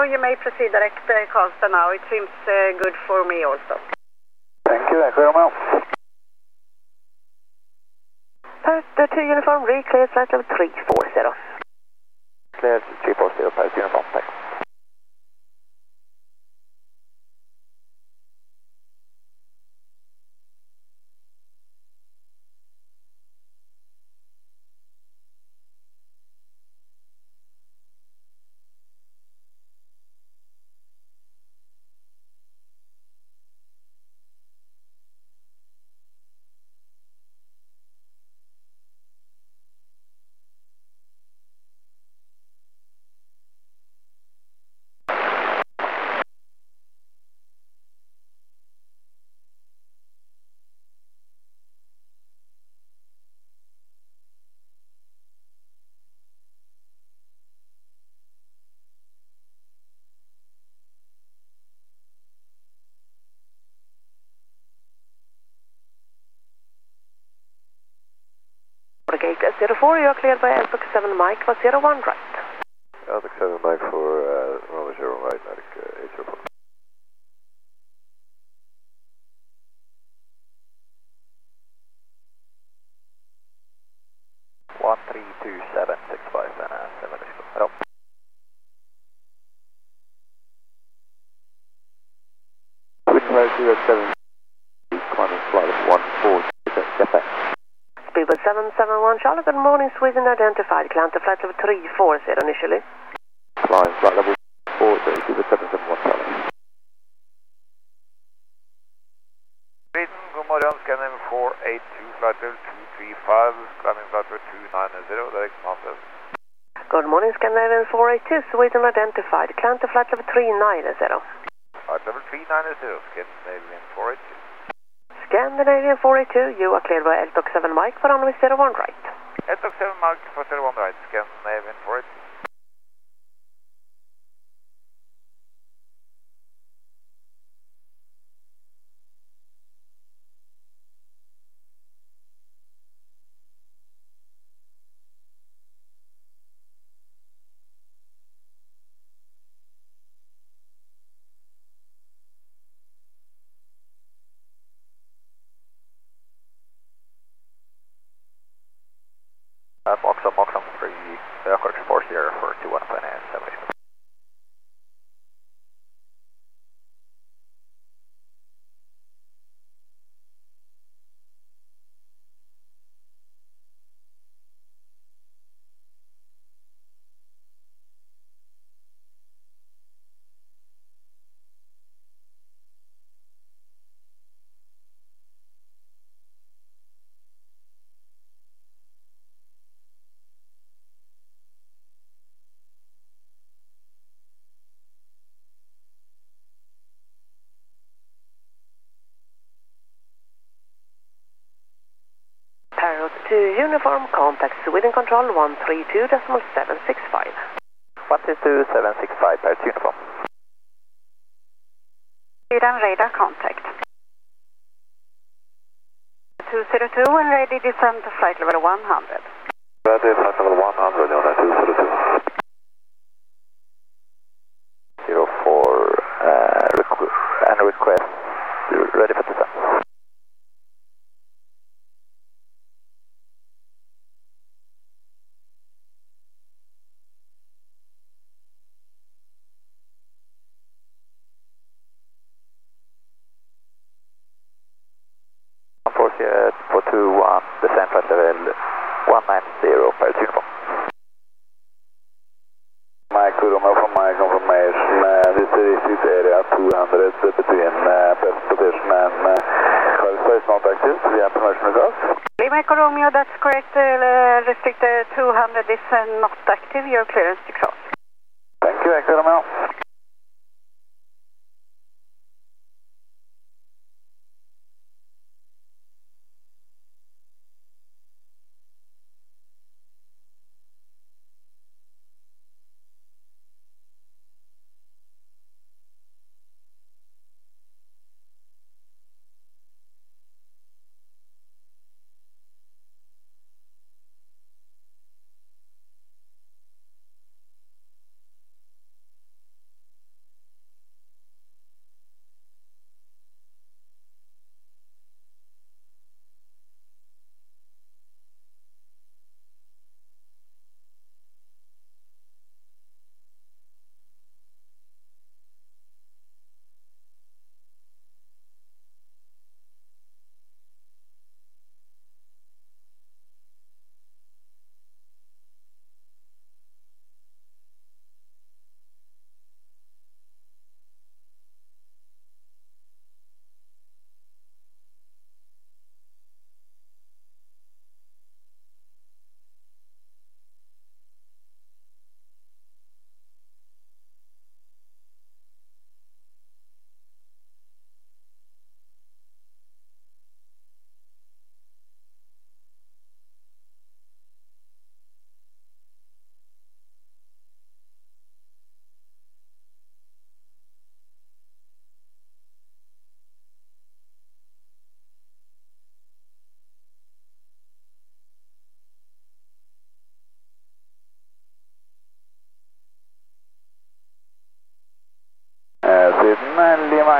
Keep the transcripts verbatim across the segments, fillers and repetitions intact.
you may proceed direct uh, Karlstad now. It seems uh, good for me also. Thank you, Echo Romeo. Perth two uniform, re-cleared flight level three four zero. Cleared three four zero, Perth uniform, thanks. Gate zero four, you are cleared by L seven Mike for zero one right. L seven Mike for uh, Romeo zero right, Medic uh, eight zero four. one three two seven six five and uh, seven is good. Hello. Wind five zero seven, climbing flight of one four, get back. Speedbird seven seven one Charlie, good morning, Sweden identified, climb to flight level three four zero initially. Flying flight level four zero, Speedbird seven seven one Charlie. Sweden, good morning, scanning four eight two, flight level two three five, climbing flight level two nine zero, direct master. Good morning, Scandinavian four eight two, Sweden identified, climb to flight level three nine zero. Flight level three nine zero, Scandinavian four eight two. Scandinavian four eight two, you are cleared by L seven Mike for runway zero one right. L seven Mike for zero one right, Scandinavian four eight two. Uh, Moxon, Moxon three, Aircraft four zero for two one five nine seven. Parrot two uniform, contact Sweden control one three two decimal seven six five. one three two seven six five, Parrot uniform. Sweden radar contact. two zero two and ready descend to flight level one hundred. Ready, flight level one hundred on two zero two. zero four, uh, requ and request, ready for descent. four two one, descent flight level one nine zero, Parrot uniform. Mike Romeo from my confirmation, uh, this is area two hundred between uh, best position and uh, Karlstad is not active, we have permission to go. Lima Echo Romeo, that's correct, uh, restricted two hundred is uh, not active, your clearance to cross. Thank you, Echo Romeo.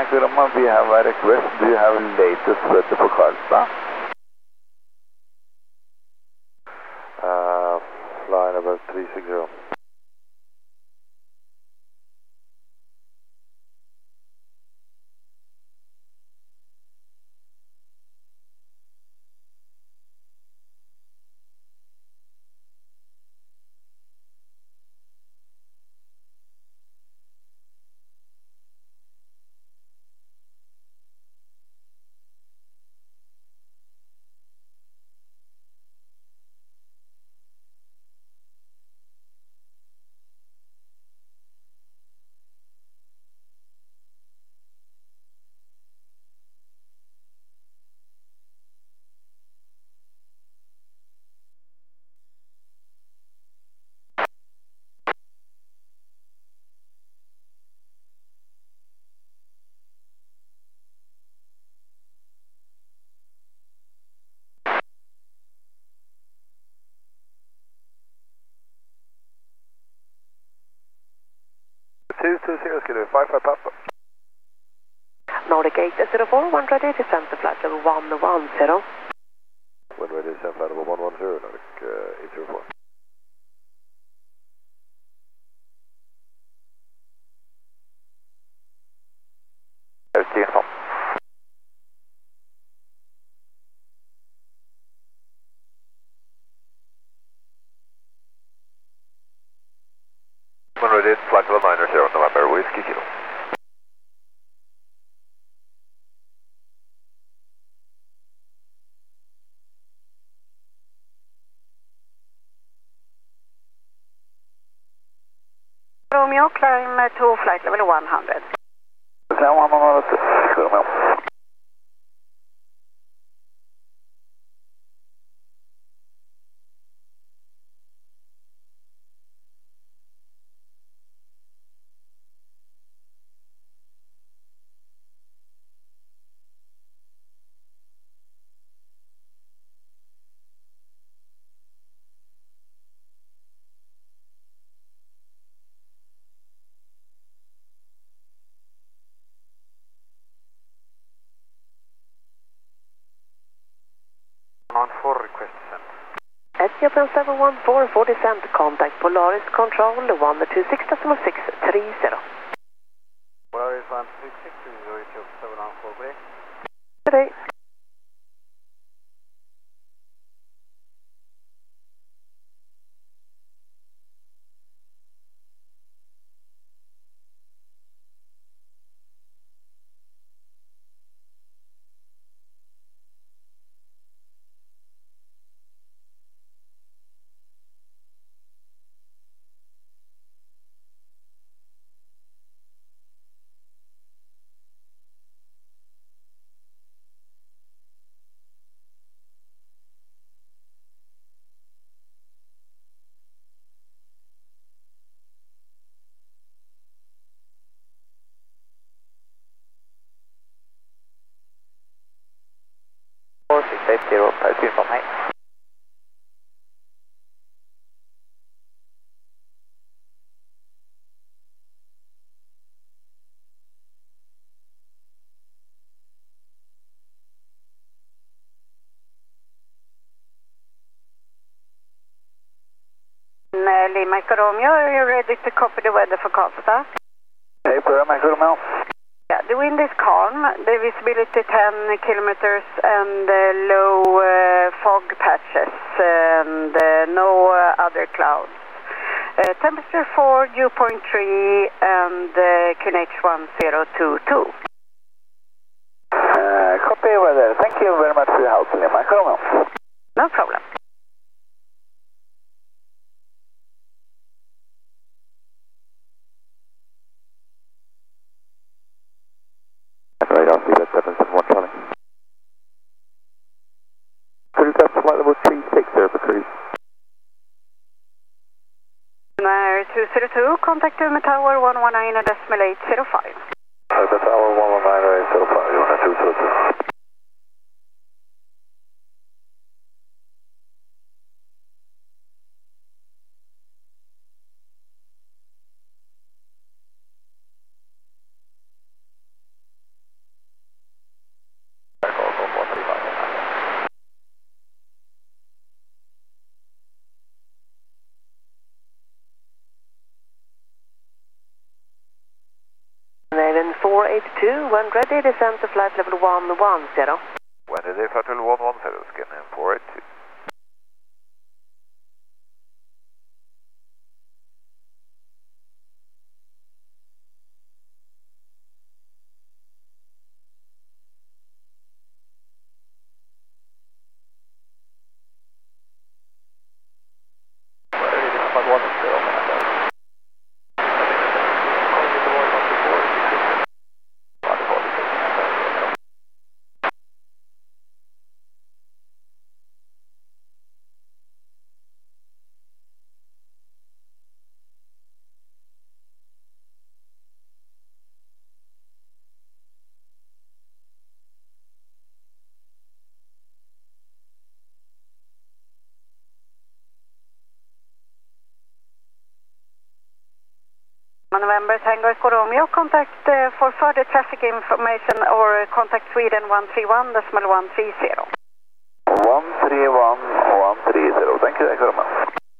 Mike we have a request. Do you have latest weather for Karlstad? Uh, line about three six zero. two two zero, ska du, five five Papa. Nordic eight zero four, one ready, descend to flight level one one zero. Wind ready, descend flight level one one zero, Nordic uh, eight zero four. Uniform. Wind ready, flight level nine zero, November, Whiskey Kilo. Romeo, climb uh, to flight level one hundred. one hundred, Romeo. On four request sent. Ethiopian seven one four for descent, contact Polaris Control one two six decimal six three zero. Polaris one two six three zero, Ethiopian seven one four, break. Today. four six eight zero, Paris Uniform, hey. Uh, Lima Echo Romeo, are you ready to copy the weather for Karlstad? Hey, Pura, Mike Romeo. Yeah, the wind is calm, the visibility ten kilometers and uh, low uh, fog patches and uh, no uh, other clouds. Uh, temperature four, dew point three and uh, Q N H one zero two two. Uh, copy weather. Thank you very much for your help, Lima Echo Romeo. No problem. Right, I'll see that seven seven one Charlie. Cruise up flight level three six zero for cruise. Nair two zero two, contact Ume Tower one one nine decimal eight zero five. Ume Tower one one nine eight zero five, you want two zero two. eight two. When ready, descend to flight level one one zero. When ready, flight level one one zero, scan in four eight two. November Tango Echo Romeo, contact uh, for further traffic information or contact Sweden one three one decimal one three zero. one three one one three zero, thank you, Echo Romeo.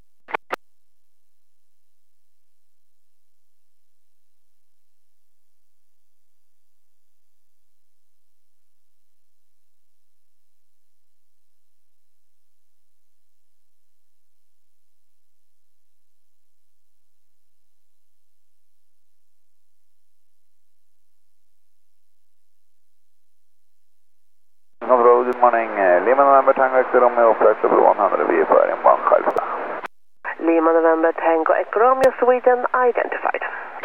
Good morning, uh, Lima November Tango Echo Romeo, flight level one hundred, V F R in one Karlstad. Lima November Tango Echo Romeo, Sweden identified.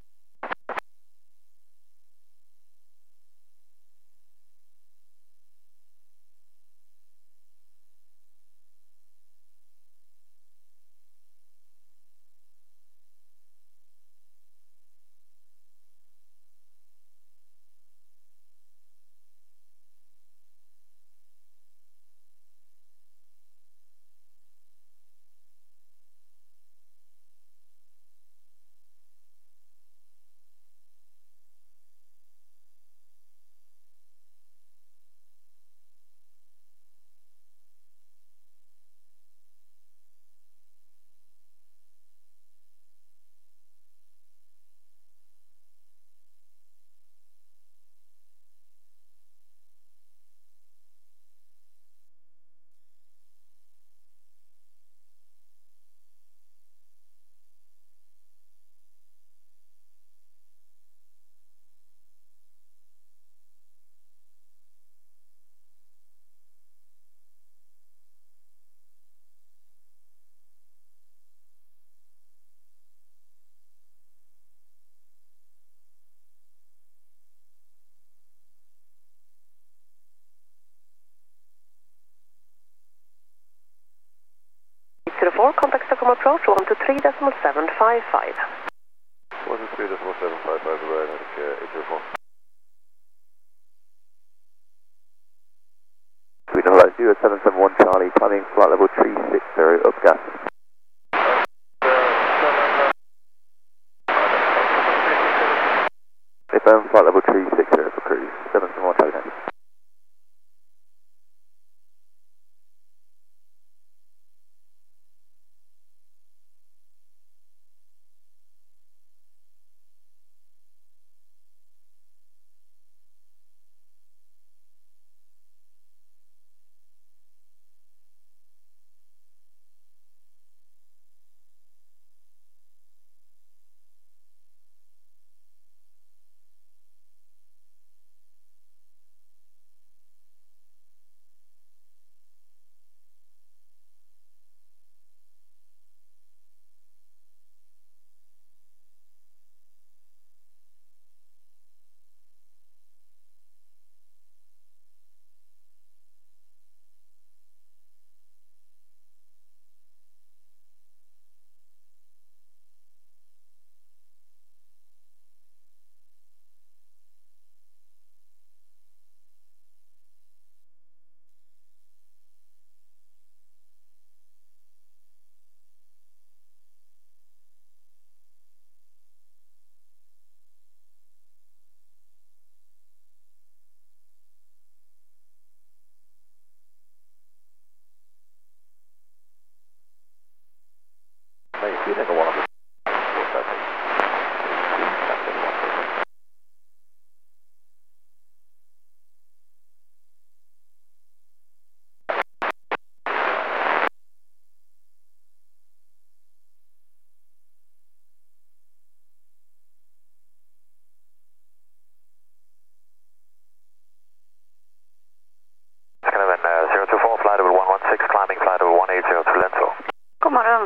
zero four, contact Stockholm approach one two three decimal seven five five. one two three decimal seven five five, right, eight zero four. Sweden Flight zero seven seven one Charlie, climbing flight level three six zero, up gas. Confirm flight level three six zero for cruise, seven seven one Charlie next.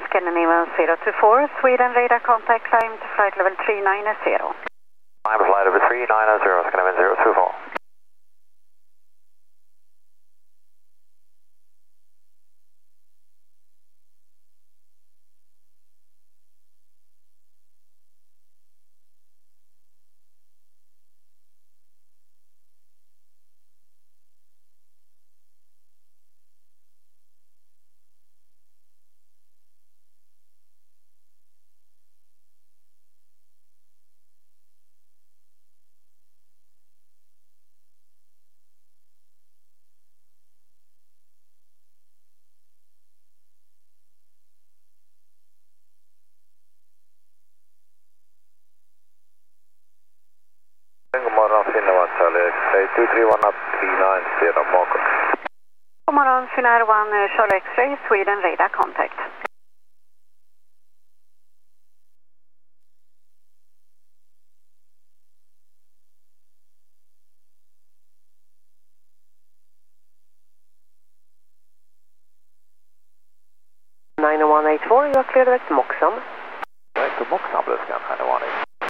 Scandinavian zero two four, Sweden radar contact, climb to flight level three nine zero. I'm flight level three nine zero, Scandinavian zero two four. God morgon, Finland Charlie X-ray two three one up three nine zero, bakom. God morgon, Finnair one, Charlie X-ray, Sweden radar contact. nine one eight four, you are clear direct to Moxham. Direct to Moxham, det ska han vara.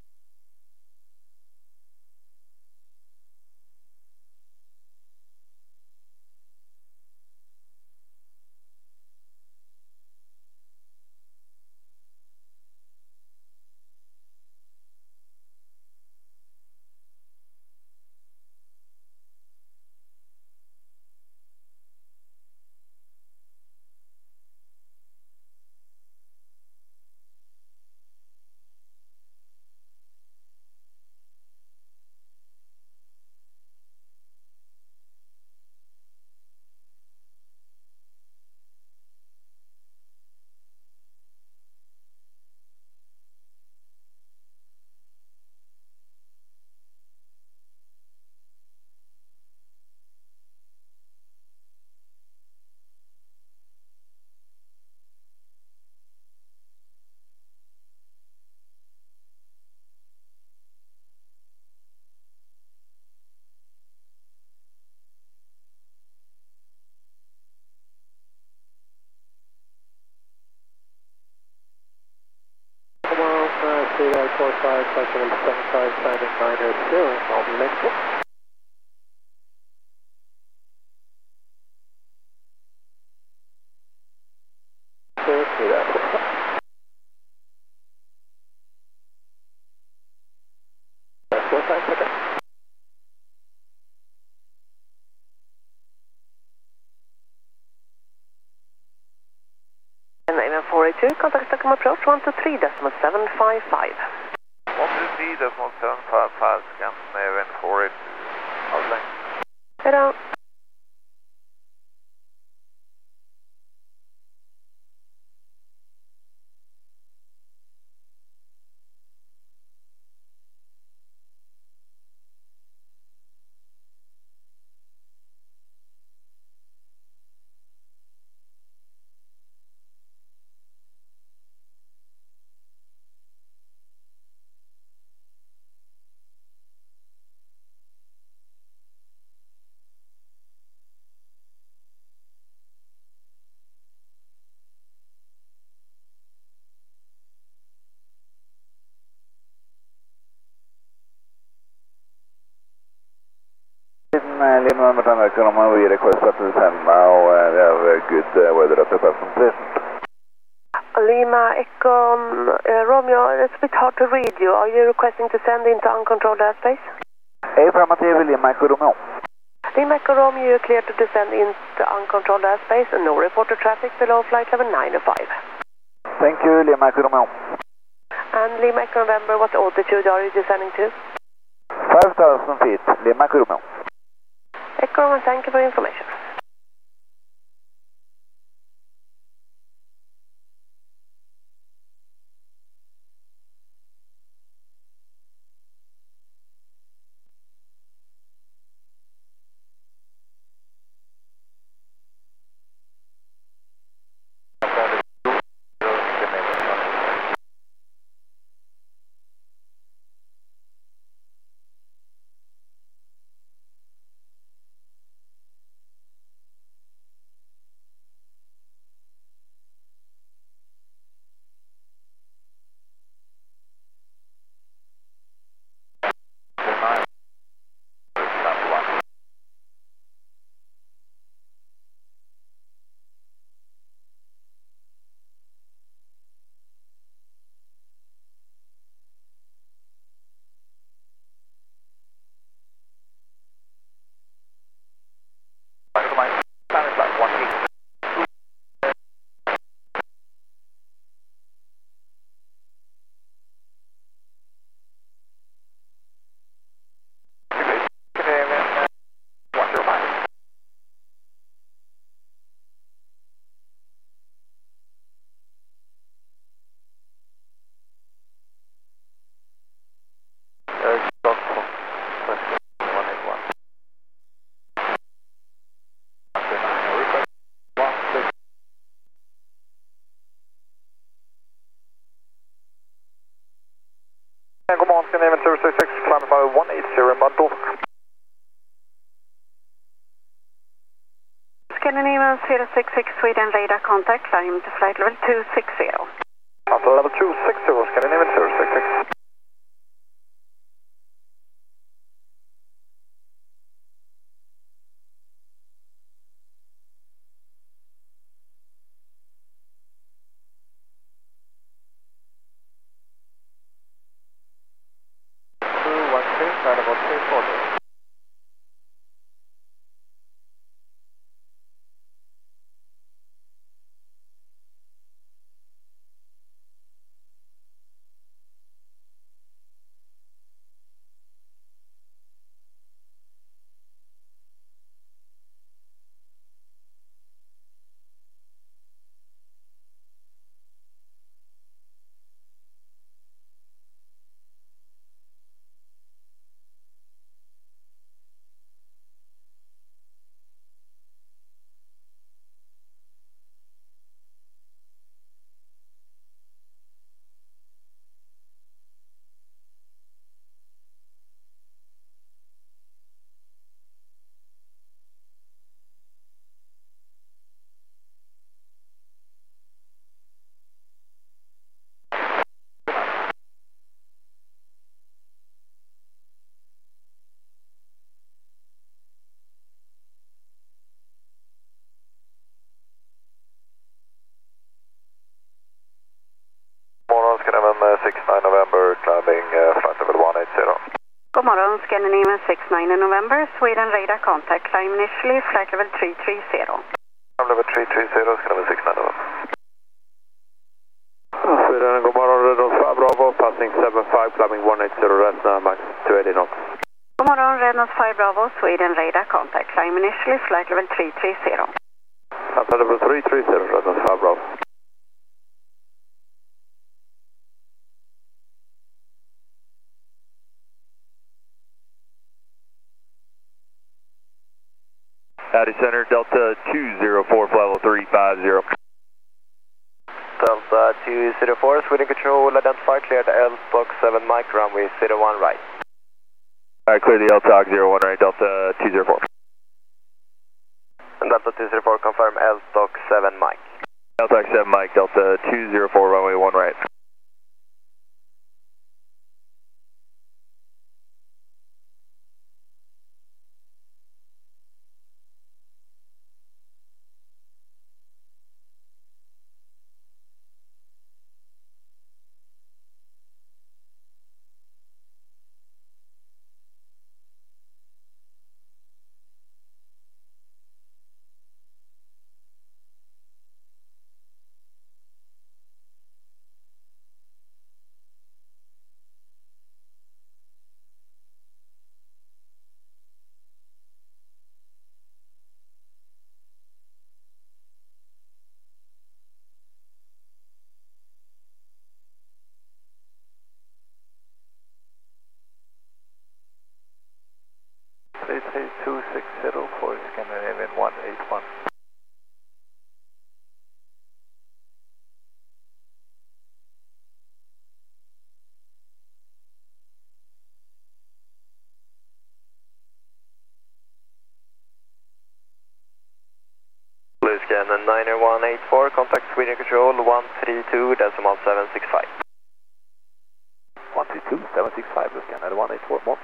four five, five seven seven five, Standard nine zero, I'll be next one. Clear to that. That's four five, okay. And N four eight two, contact Stockholm approach one two three decimal seven five five. one two three decimal seven five five, Scandinavian four eight two, outline. Hello. Lima American Roman, we request that to send now. Uh, we have uh, good uh, weather at the present present. Lima Echo uh, Romeo, it's a bit hard to read you. Are you requesting to send into uncontrolled airspace? Affirmative, Lima Echo Romeo. Lima Echo Romeo, you're clear to descend into uncontrolled airspace and no reported traffic below flight level nine oh five. Thank you, Lima Echo Romeo. And Lima Echo November, what altitude are you descending to? five thousand feet, Lima Echo Romeo. Echo Romeo, thank you for your information. God morgon, Scandinavian zero six six, climb five one eight zero in Bad Dover. Scandinavian zero six six, Sweden radar contact, climb to flight level two six zero. At level two six zero, Scandinavian zero six six. two one two, flight level two forty. Morgon, Scandinavian six nine November, climbing uh, flight level one eight zero. God morgon, Scandinavian six nine November, Sweden radar contact, climb initially, flight level three three zero. Climb level three three zero, Scandinavian six nine November. Sweden, god morgon, Rednot five Bravo, passing seven five, climbing one eight zero, rest now, max two eighty knots. God morgon, Rednot five Bravo, Sweden radar contact, climb initially, flight level three three zero. Flight level three three zero, Rednot five Bravo. Howdy Center, Delta two zero four, level three five zero. Delta two zero four, Sweden Control, identify, cleared L Stock seven Mike, runway zero one right. Alright, clear the L T O C zero one right, Delta two zero four. And Delta two zero four, confirm L Stock seven Mike. L T O C seven Mike, Delta two zero four, runway one right. three three two six zero for Scandinavian one eight one. Blue Scanner nine one eight four, contact Sweden Control one three two decimal seven six five. one three two seven six five, Blue Scanner one eight four, more.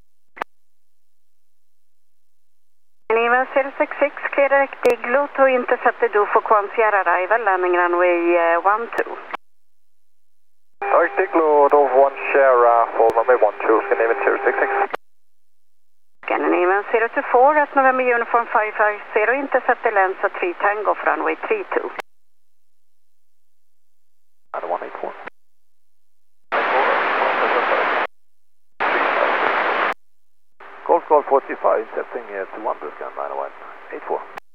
Scandinavian zero six six, clear direct Igloo to intercepted do for Kwan Sierra arrival, landing runway uh, one two. Direct Igloo, Dove one Sierra, full runway one two, Scandinavian zero six six. Scandinavian zero two four, at November Uniform five five zero, intercepted Lensa three Tango for runway three two. one eight four. Golf Golf forty-five, intercepting uh, two one, Blue Scanner nine one eight four.